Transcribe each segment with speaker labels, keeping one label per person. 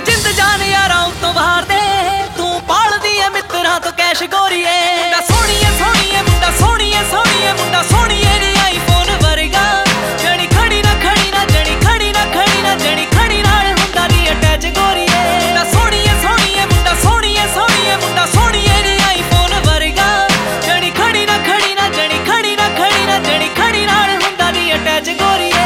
Speaker 1: जिंद जान यारा उतों बाहर दे तू पालदी है मित्रां तो कैश गोरीए मुंडा सोहणीए सोहणीए मुंडा सोहणीए सोहणीए मुंडा सोहणीए नी आईफोन वर्गा जणी खड़ी ना जणी खड़ी ना जणी खड़ी नाल हुंदा नी अटैच गोरीए मुंडा सोहणीए सोहणीए मुंडा सोहणीए सोहणीए मुंडा सोहणीए नी आईफोन वर्गा जणी खड़ी ना जणी खड़ी ना जणी खड़ी नाल हुंदा नी अटैच गोरीए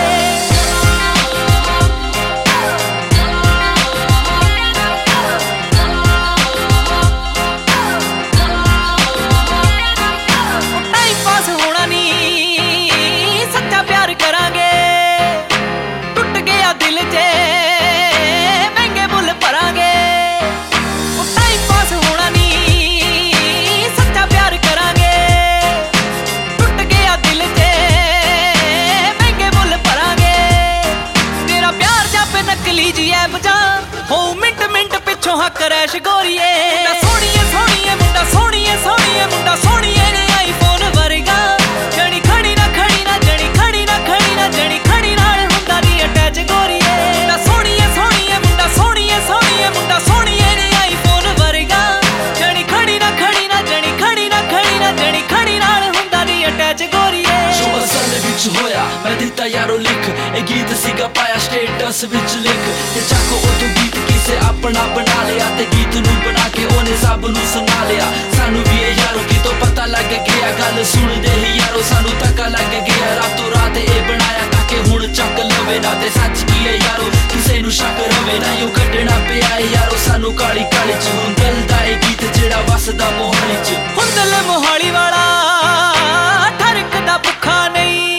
Speaker 1: हो मिंट मिंट पिछों हक रैश गोरीए मुंडा सोहणीए सोहणीए मुंडा सोहणीए सोहणीए मुंडा सोहणीए ने आईफोन वर्गा जणी खड़ी ना जणी खड़ी ना जणी खड़ी नाल हुंदा नी अटैच गोरीए मुंडा सोहणीए सोहणीए मुंडा सोहणीए सोहणीए मुंडा सोहणीए ने आईफोन वर्गा जणी खड़ी ना जणी खड़ी ना जणी खड़ी नाल हुंदा नी अटैच गोरीए
Speaker 2: जो असल विच होया मैं दिता यारो लिख ए गीत सीगा पाया स्टेटस विच लिख ते चाको उतो गीत किसे अपना बना लिया ते गीत नू बना के ओने सब नू सुना लिया सानू भी ए यारो गीतों पता लग गया गल सुनदे ही यारो सानू तका लग गया रातों रात ए बनाया ताकि हुण चक लवे ना ते सच की है यारो किसे नू शक रवे ना यो कड्डना पिया है यारो सानू काली काली च हुण दिल दा ए गीत जेड़ा वसदा मोहाली च
Speaker 1: हुण दिल मोहाली वाला ठरकदा भुखा नहीं